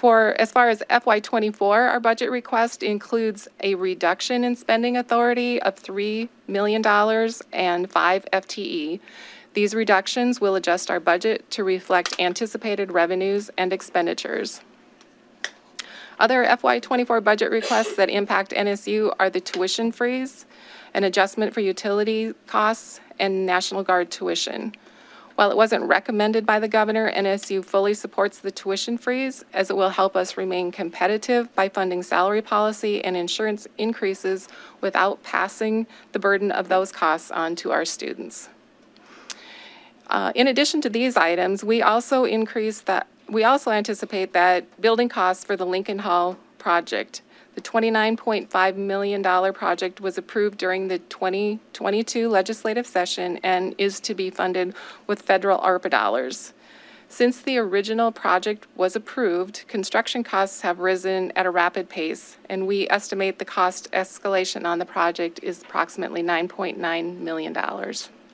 As far as FY24, our budget request includes a reduction in spending authority of $3 million and 5 FTE. These reductions will adjust our budget to reflect anticipated revenues and expenditures. Other FY24 budget requests that impact NSU are the tuition freeze, an adjustment for utility costs, and National Guard tuition. While it wasn't recommended by the governor, NSU fully supports the tuition freeze, as it will help us remain competitive by funding salary policy and insurance increases without passing the burden of those costs on to our students. In addition to these items, we also anticipate that building costs for the Lincoln Hall project. The $29.5 million project was approved during the 2022 legislative session and is to be funded with federal ARPA dollars. Since the original project was approved, construction costs have risen at a rapid pace, and we estimate the cost escalation on the project is approximately $9.9 million.